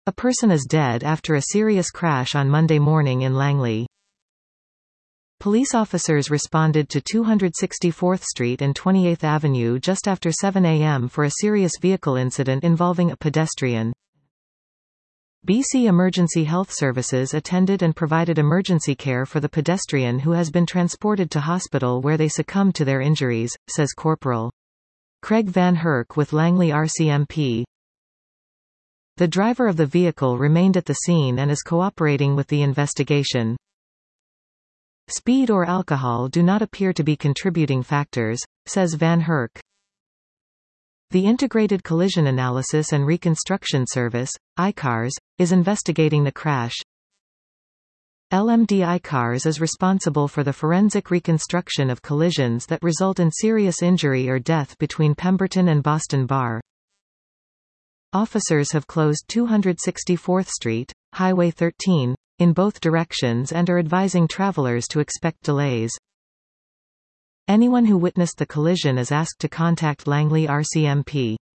A person is dead after a serious crash on Monday morning in Langley. Police officers responded to 264th Street and 28th Avenue just after 7 a.m. for a serious vehicle incident involving a pedestrian. BC Emergency Health Services attended and provided emergency care for the pedestrian who has been transported to hospital where they succumbed to their injuries, says Corporal Craig Van Herk with Langley RCMP. The driver of the vehicle remained at the scene and is cooperating with the investigation. Speed or alcohol do not appear to be contributing factors, says Van Herk. The Integrated Collision Analysis and Reconstruction Service, ICARS, is investigating the crash. LMD ICARS is responsible for the forensic reconstruction of collisions that result in serious injury or death between Pemberton and Boston Bar. Officers have closed 264th Street, Highway 13, in both directions and are advising travelers to expect delays. Anyone who witnessed the collision is asked to contact Langley RCMP.